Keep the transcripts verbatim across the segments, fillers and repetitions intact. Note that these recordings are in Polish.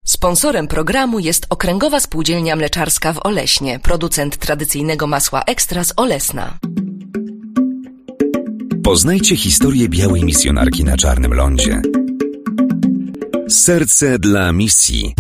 Sponsorem programu jest Okręgowa Spółdzielnia Mleczarska w Oleśnie, producent tradycyjnego masła Ekstra z Olesna. Poznajcie historię białej misjonarki na Czarnym Lądzie. Serce dla misji.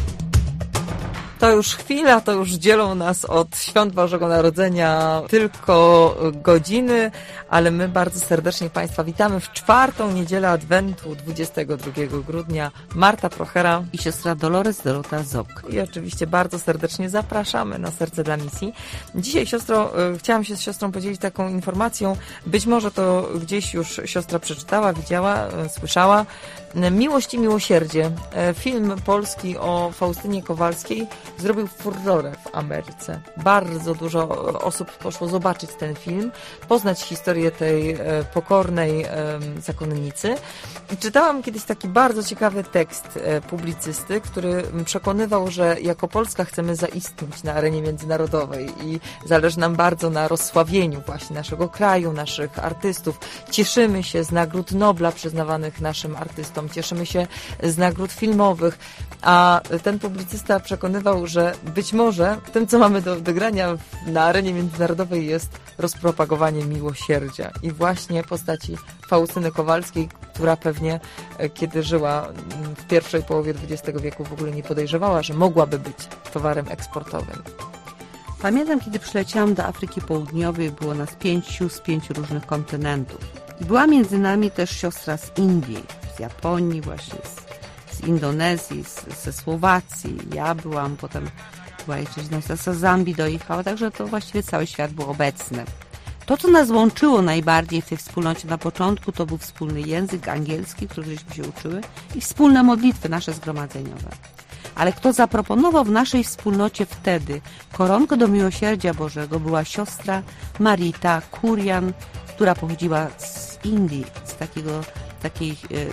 To już chwila, to już dzielą nas od Świąt Bożego Narodzenia tylko godziny, ale my bardzo serdecznie Państwa witamy w czwartą niedzielę Adwentu, dwudziestego drugiego grudnia. Marta Prochera i siostra Dolores Dorota Zok. I oczywiście bardzo serdecznie zapraszamy na Serce dla Misji. Dzisiaj, siostro, chciałam się z siostrą podzielić taką informacją. Być może to gdzieś już siostra przeczytała, widziała, słyszała. Miłość i miłosierdzie. Film polski o Faustynie Kowalskiej zrobił furorę w Ameryce. Bardzo dużo osób poszło zobaczyć ten film, poznać historię tej pokornej zakonnicy. I czytałam kiedyś taki bardzo ciekawy tekst publicysty, który przekonywał, że jako Polska chcemy zaistnieć na arenie międzynarodowej i zależy nam bardzo na rozsławieniu właśnie naszego kraju, naszych artystów. Cieszymy się z nagród Nobla przyznawanych naszym artystom, cieszymy się z nagród filmowych, a ten publicysta przekonywał, że być może tym, co mamy do wygrania na arenie międzynarodowej, jest rozpropagowanie miłosierdzia i właśnie postaci Faustyny Kowalskiej, która pewnie, kiedy żyła w pierwszej połowie dwudziestego wieku, w ogóle nie podejrzewała, że mogłaby być towarem eksportowym. Pamiętam, kiedy przyleciałam do Afryki Południowej, było nas pięciu z pięciu różnych kontynentów. I była między nami też siostra z Indii, z Japonii właśnie, z, z Indonezji, z, ze Słowacji. Ja byłam, potem była jeszcze jedna siostra z Zambii dojechała, także to właściwie cały świat był obecny. To, co nas łączyło najbardziej w tej wspólnocie na początku, to był wspólny język angielski, któryśmy się uczyły, i wspólne modlitwy nasze zgromadzeniowe. Ale kto zaproponował w naszej wspólnocie wtedy koronkę do miłosierdzia Bożego, była siostra Marita Kurian, która pochodziła z Indii, z, takiego, takiej,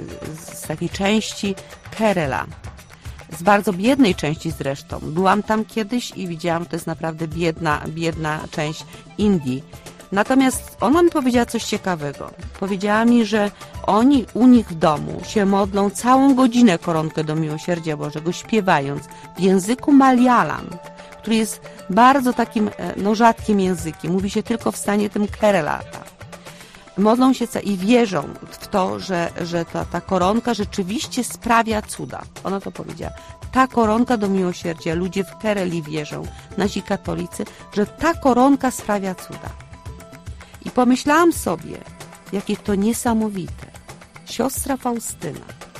z takiej części Kerala. Z bardzo biednej części zresztą. Byłam tam kiedyś i widziałam, że to jest naprawdę biedna, biedna część Indii. Natomiast ona mi powiedziała coś ciekawego. Powiedziała mi, że oni u nich w domu się modlą całą godzinę koronkę do miłosierdzia Bożego, śpiewając w języku Malayalam, który jest bardzo takim no, rzadkim językiem. Mówi się tylko w stanie tym Keralata. Modlą się i wierzą w to, że, że ta, ta koronka rzeczywiście sprawia cuda. Ona to powiedziała. Ta koronka do miłosierdzia, ludzie w Kerali wierzą, nasi katolicy, że ta koronka sprawia cuda. I pomyślałam sobie, jakie to niesamowite. Siostra Faustyna,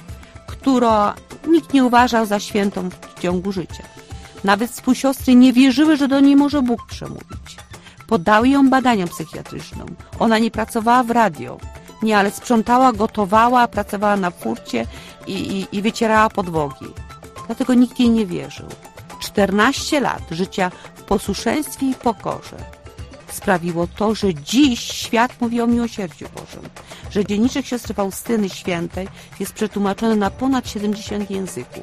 którą nikt nie uważał za świętą w ciągu życia. Nawet współsiostry nie wierzyły, że do niej może Bóg przemówić. Poddały ją badaniom psychiatrycznym. Ona nie pracowała w radio. Nie, ale sprzątała, gotowała, pracowała na furcie i, i, i wycierała podłogi. Dlatego nikt jej nie wierzył. czternaście lat życia w posłuszeństwie i pokorze sprawiło to, że dziś świat mówi o miłosierdziu Bożym. Że dzienniczek siostry Faustyny Świętej jest przetłumaczony na ponad siedemdziesiąt języków.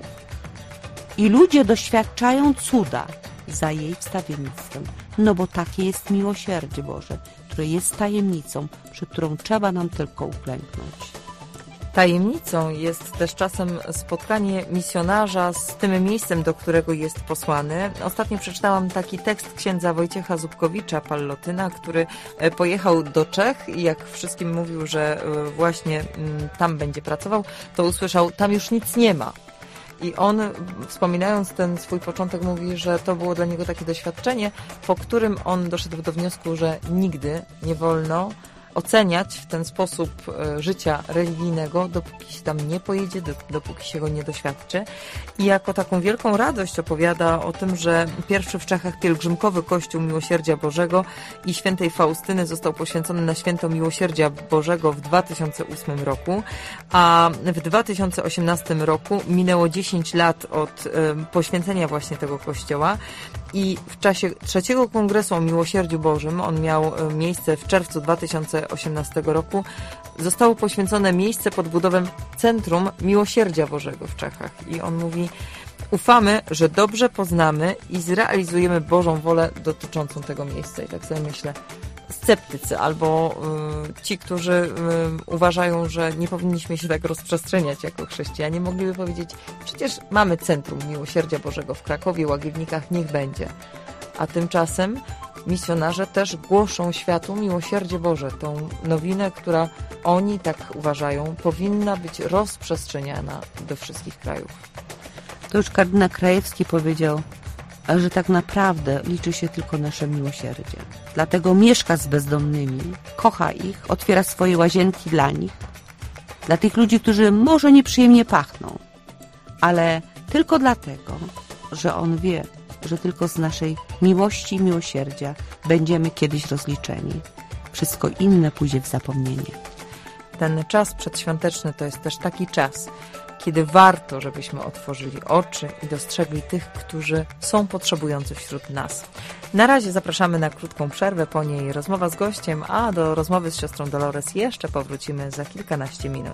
I ludzie doświadczają cuda za jej wstawiennictwem. No bo takie jest miłosierdzie Boże, które jest tajemnicą, przed którą trzeba nam tylko uklęknąć. Tajemnicą jest też czasem spotkanie misjonarza z tym miejscem, do którego jest posłany. Ostatnio przeczytałam taki tekst księdza Wojciecha Zubkowicza, Pallotyna, który pojechał do Czech i jak wszystkim mówił, że właśnie tam będzie pracował, to usłyszał, tam już nic nie ma. I on, wspominając ten swój początek, mówi, że to było dla niego takie doświadczenie, po którym on doszedł do wniosku, że nigdy nie wolno oceniać w ten sposób życia religijnego, dopóki się tam nie pojedzie, dopóki się go nie doświadczy. I jako taką wielką radość opowiada o tym, że pierwszy w Czechach pielgrzymkowy Kościół Miłosierdzia Bożego i świętej Faustyny został poświęcony na święto Miłosierdzia Bożego w dwa tysiące ósmym roku, a w dwa tysiące osiemnastym roku minęło dziesięć lat od poświęcenia właśnie tego kościoła. I w czasie trzeciego kongresu o Miłosierdziu Bożym, on miał miejsce w czerwcu dwa tysiące osiemnastego roku, zostało poświęcone miejsce pod budowę Centrum Miłosierdzia Bożego w Czechach. I on mówi, ufamy, że dobrze poznamy i zrealizujemy Bożą wolę dotyczącą tego miejsca. I tak sobie myślę, sceptycy albo y, ci, którzy y, uważają, że nie powinniśmy się tak rozprzestrzeniać jako chrześcijanie, mogliby powiedzieć, przecież mamy Centrum Miłosierdzia Bożego w Krakowie, Łagiewnikach, niech będzie. A tymczasem misjonarze też głoszą światu miłosierdzie Boże, tą nowinę, która oni tak uważają, powinna być rozprzestrzeniana do wszystkich krajów. To już kardynał Krajewski powiedział, że tak naprawdę liczy się tylko nasze miłosierdzie. Dlatego mieszka z bezdomnymi, kocha ich, otwiera swoje łazienki dla nich, dla tych ludzi, którzy może nieprzyjemnie pachną, ale tylko dlatego, że on wie, że tylko z naszej miłości i miłosierdzia będziemy kiedyś rozliczeni. Wszystko inne pójdzie w zapomnienie. Ten czas przedświąteczny to jest też taki czas, kiedy warto, żebyśmy otworzyli oczy i dostrzegli tych, którzy są potrzebujący wśród nas. Na razie zapraszamy na krótką przerwę, po niej rozmowa z gościem, a do rozmowy z siostrą Dolores jeszcze powrócimy za kilkanaście minut.